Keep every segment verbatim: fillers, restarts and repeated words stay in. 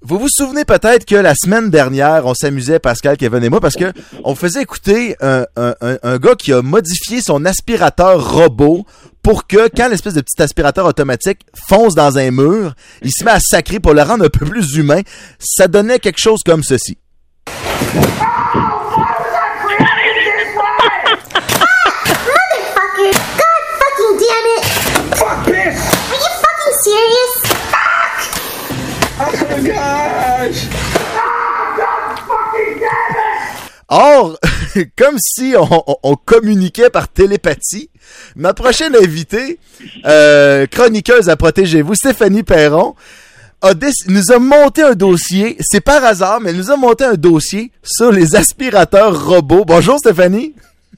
vous vous souvenez peut-être que la semaine dernière, on s'amusait, Pascal, Kevin et moi, parce que on faisait écouter un, un, un, un gars qui a modifié son aspirateur robot pour que, quand l'espèce de petit aspirateur automatique fonce dans un mur, il se met à sacrer pour le rendre un peu plus humain. Ça donnait quelque chose comme ceci. Oh gosh! Or, comme si on, on, on communiquait par télépathie, ma prochaine invitée, euh, chroniqueuse à Protégez-vous, Stéphanie Perron, a déc- nous a monté un dossier, c'est par hasard, mais elle nous a monté un dossier sur les aspirateurs robots. Bonjour Stéphanie!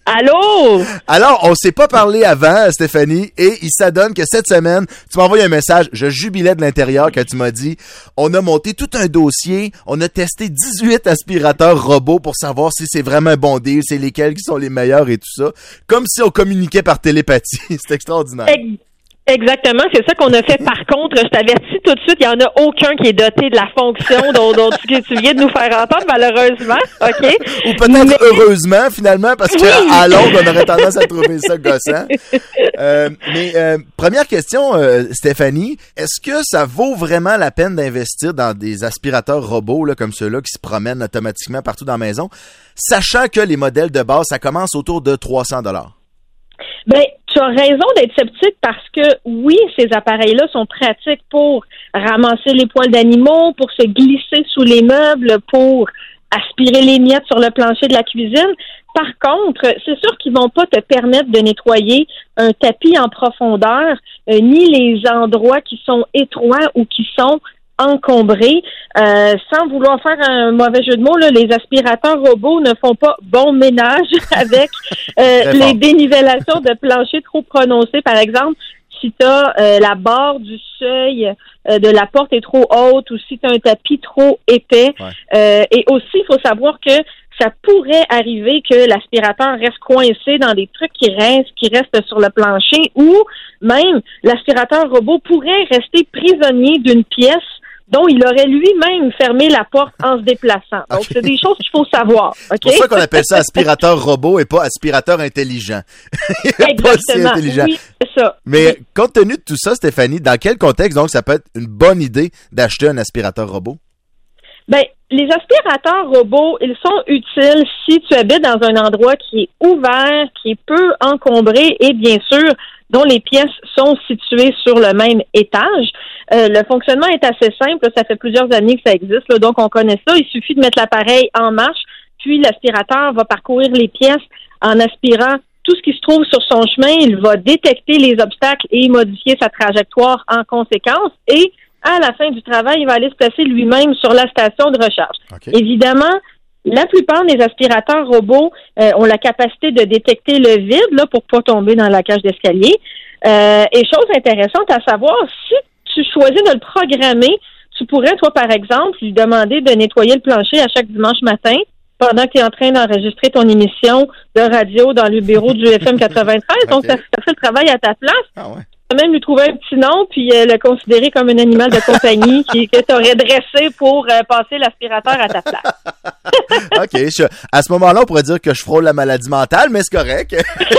Allô? Alors, on s'est pas parlé avant, Stéphanie, et il s'adonne que cette semaine, tu m'as envoyé un message, je jubilais de l'intérieur quand tu m'as dit, on a monté tout un dossier, on a testé dix-huit aspirateurs robots pour savoir si c'est vraiment un bon deal, c'est lesquels qui sont les meilleurs et tout ça, comme si on communiquait par télépathie. C'est extraordinaire. Exactement, c'est ça qu'on a fait. Par contre, je t'avertis tout de suite, il n'y en a aucun qui est doté de la fonction dont, dont tu, tu viens de nous faire entendre, malheureusement, OK? Ou peut-être Mais... heureusement, finalement, parce qu'à oui. Londres, on aurait tendance à trouver ça gossant. Euh, mais euh, première question, euh, Stéphanie, est-ce que ça vaut vraiment la peine d'investir dans des aspirateurs robots là, comme ceux-là qui se promènent automatiquement partout dans la maison, sachant que les modèles de base, ça commence autour de trois cents dollars? Ben, tu as raison d'être sceptique parce que, oui, ces appareils-là sont pratiques pour ramasser les poils d'animaux, pour se glisser sous les meubles, pour aspirer les miettes sur le plancher de la cuisine. Par contre, c'est sûr qu'ils vont pas te permettre de nettoyer un tapis en profondeur, euh, ni les endroits qui sont étroits ou qui sont encombrés. Euh, sans vouloir faire un mauvais jeu de mots, là, les aspirateurs robots ne font pas bon ménage avec euh, les dénivellations de plancher trop prononcées. Par exemple, si tu as euh, la barre du seuil euh, de la porte est trop haute ou si tu as un tapis trop épais. Ouais. Euh, et aussi, il faut savoir que ça pourrait arriver que l'aspirateur reste coincé dans des trucs qui restent, qui restent sur le plancher ou même l'aspirateur robot pourrait rester prisonnier d'une pièce dont il aurait lui-même fermé la porte en se déplaçant. Donc, okay. C'est des choses qu'il faut savoir. Okay? C'est pour ça qu'on appelle ça aspirateur robot et pas aspirateur intelligent. Exactement. Pas si intelligent. Oui, c'est ça. Mais oui. Compte tenu de tout ça, Stéphanie, dans quel contexte, donc, ça peut être une bonne idée d'acheter un aspirateur robot? Ben, les aspirateurs robots, ils sont utiles si tu habites dans un endroit qui est ouvert, qui est peu encombré et bien sûr, dont les pièces sont situées sur le même étage. Euh, le fonctionnement est assez simple. Ça fait plusieurs années que ça existe, là, donc on connaît ça. Il suffit de mettre l'appareil en marche, puis l'aspirateur va parcourir les pièces en aspirant tout ce qui se trouve sur son chemin. Il va détecter les obstacles et modifier sa trajectoire en conséquence. Et à la fin du travail, il va aller se placer lui-même sur la station de recharge. Okay. Évidemment, la plupart des aspirateurs robots euh, ont la capacité de détecter le vide là pour pas tomber dans la cage d'escalier. Euh, et chose intéressante à savoir, si tu choisis de le programmer, tu pourrais, toi, par exemple, lui demander de nettoyer le plancher à chaque dimanche matin pendant que tu es en train d'enregistrer ton émission de radio dans le bureau du F M quatre-vingt-treize. Okay. Donc, ça, ça fait le travail à ta place. Ah ouais. Tu peux même lui trouver un petit nom puis euh, le considérer comme un animal de compagnie qui, que tu aurais dressé pour euh, passer l'aspirateur à ta place. OK. Je, à ce moment-là, on pourrait dire que je frôle la maladie mentale, mais c'est correct.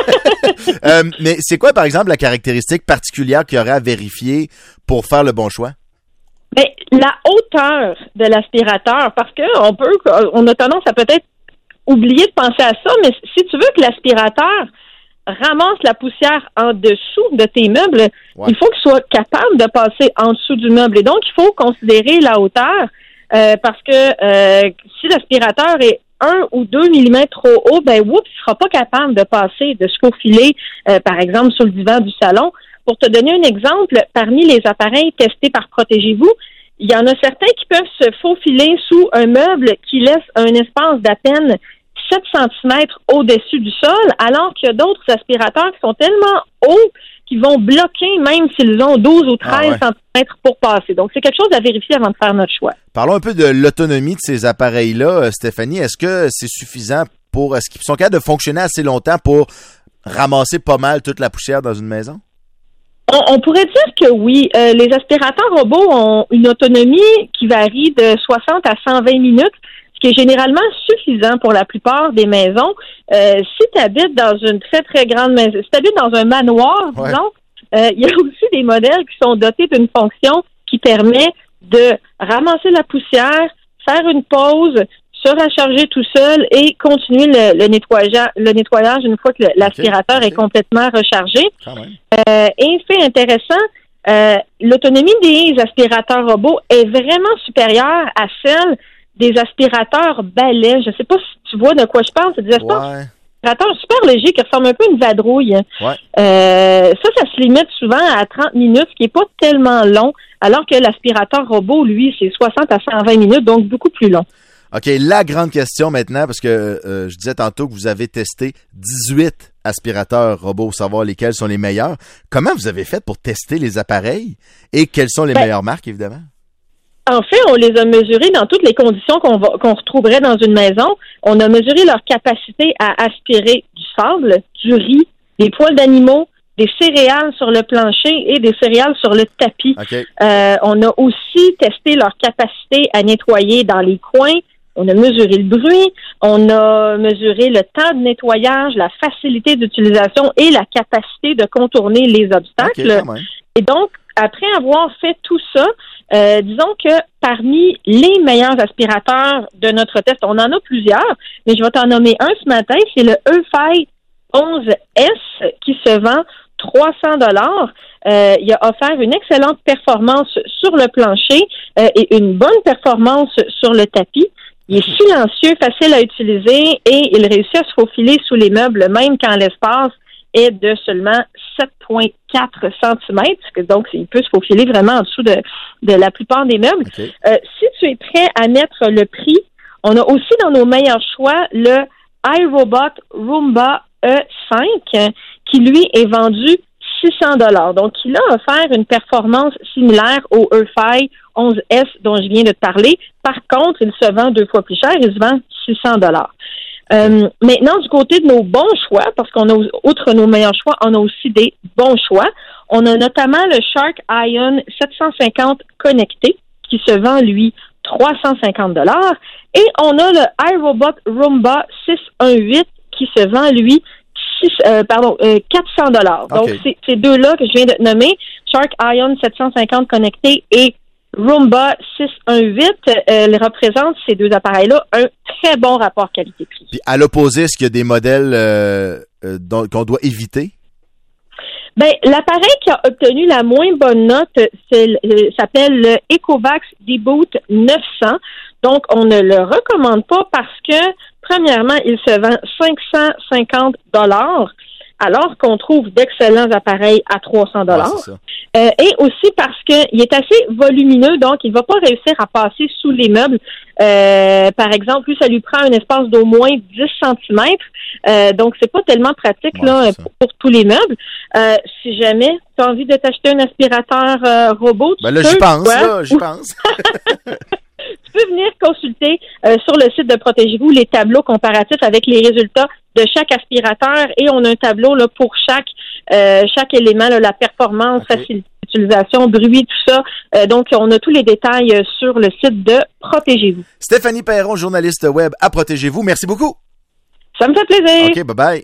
euh, mais c'est quoi, par exemple, la caractéristique particulière qu'il y aurait à vérifier pour faire le bon choix? Ben, la hauteur de l'aspirateur, parce que on peut, on a tendance à peut-être oublier de penser à ça, mais si tu veux que l'aspirateur ramasse la poussière en dessous de tes meubles, ouais. Il faut qu'il soit capable de passer en dessous du meuble. Et donc, il faut considérer la hauteur euh, parce que euh, si l'aspirateur est un ou deux millimètres trop haut, ben oups, il sera pas capable de passer, de se faufiler, euh, par exemple, sur le divan du salon. Pour te donner un exemple, parmi les appareils testés par Protégez-vous, il y en a certains qui peuvent se faufiler sous un meuble qui laisse un espace d'à peine sept centimètres au-dessus du sol, alors qu'il y a d'autres aspirateurs qui sont tellement hauts qu'ils vont bloquer même s'ils ont douze ou treize ah ouais. centimètres pour passer. Donc, c'est quelque chose à vérifier avant de faire notre choix. Parlons un peu de l'autonomie de ces appareils-là, Stéphanie. Est-ce que c'est suffisant pour... Est-ce qu'ils sont capables de fonctionner assez longtemps pour ramasser pas mal toute la poussière dans une maison? On, on pourrait dire que oui. Euh, les aspirateurs robots ont une autonomie qui varie de soixante à cent vingt minutes, ce qui est généralement suffisant pour la plupart des maisons. Euh, si tu habites dans une très, très grande maison, si tu habites dans un manoir, ouais. disons, euh, il y a aussi des modèles qui sont dotés d'une fonction qui permet de ramasser la poussière, faire une pause, se recharger tout seul et continuer le, le, nettoyage, le nettoyage une fois que le, l'aspirateur okay, okay. est complètement rechargé. Euh, et fait intéressant, euh, l'autonomie des aspirateurs robots est vraiment supérieure à celle des aspirateurs balais. Je ne sais pas si tu vois de quoi je parle. C'est des aspirateurs ouais. super légers qui ressemblent un peu à une vadrouille. Ouais. Euh, ça, ça se limite souvent à trente minutes, ce qui n'est pas tellement long, alors que l'aspirateur robot, lui, c'est soixante à cent vingt minutes, donc beaucoup plus long. OK, la grande question maintenant, parce que euh, je disais tantôt que vous avez testé dix-huit aspirateurs robots, savoir lesquels sont les meilleurs. Comment vous avez fait pour tester les appareils et quelles sont les ben, meilleures marques, évidemment? En fait, on les a mesurés dans toutes les conditions qu'on va, qu'on retrouverait dans une maison. On a mesuré leur capacité à aspirer du sable, du riz, des poils d'animaux, des céréales sur le plancher et des céréales sur le tapis. Okay. Euh, on a aussi testé leur capacité à nettoyer dans les coins. On a mesuré le bruit, on a mesuré le temps de nettoyage, la facilité d'utilisation et la capacité de contourner les obstacles. Okay, et donc, après avoir fait tout ça, euh, disons que parmi les meilleurs aspirateurs de notre test, on en a plusieurs, mais je vais t'en nommer un ce matin, c'est le E F I onze S qui se vend trois cents dollars. Euh, il a offert une excellente performance sur le plancher euh, et une bonne performance sur le tapis. Il est silencieux, facile à utiliser et il réussit à se faufiler sous les meubles, même quand l'espace est de seulement sept virgule quatre centimètres. Donc, il peut se faufiler vraiment en dessous de, de la plupart des meubles. Okay. Euh, si tu es prêt à mettre le prix, on a aussi dans nos meilleurs choix le iRobot Roomba E cinq qui, lui, est vendu six cents dollars. Donc, il a offert une performance similaire au E F I onze S dont je viens de te parler. Par contre, il se vend deux fois plus cher. Il se vend six cents dollars. Euh, maintenant, du côté de nos bons choix, parce qu'on a, outre nos meilleurs choix, on a aussi des bons choix. On a notamment le Shark Ion sept cent cinquante connecté qui se vend, lui, trois cent cinquante dollars. Et on a le iRobot Roomba six cent dix-huit qui se vend, lui, six, euh, pardon, euh, quatre cents dollars. Donc, okay. c'est ces deux-là que je viens de te nommer, Shark Ion sept cent cinquante connecté et Roomba six cent dix-huit, euh, les représentent, ces deux appareils-là, un très bon rapport qualité-prix. Puis à l'opposé, est-ce qu'il y a des modèles euh, euh, dont, qu'on doit éviter? Ben, l'appareil qui a obtenu la moins bonne note c'est, euh, s'appelle le Ecovacs D-Boot neuf cents. Donc, on ne le recommande pas parce que, premièrement, il se vend cinq cent cinquante dollars, alors qu'on trouve d'excellents appareils à trois cents dollars. Ouais, euh, et aussi parce qu'il est assez volumineux, donc il ne va pas réussir à passer sous les meubles. Euh, par exemple, lui, ça lui prend un espace d'au moins dix centimètres. Euh, donc, c'est pas tellement pratique ouais, là pour, pour tous les meubles. Euh, si jamais tu as envie de t'acheter un aspirateur euh, robot, tu ben là, peux, j'y pense, ouais. là, j'y pense. Tu peux venir consulter euh, sur le site de Protégez-vous les tableaux comparatifs avec les résultats de chaque aspirateur et on a un tableau là pour chaque euh, chaque élément, là, la performance, okay. facilité d'utilisation, bruit, tout ça. Euh, donc, on a tous les détails euh, sur le site de Protégez-vous. Stéphanie Perron, journaliste web à Protégez-vous. Merci beaucoup. Ça me fait plaisir. OK, bye-bye.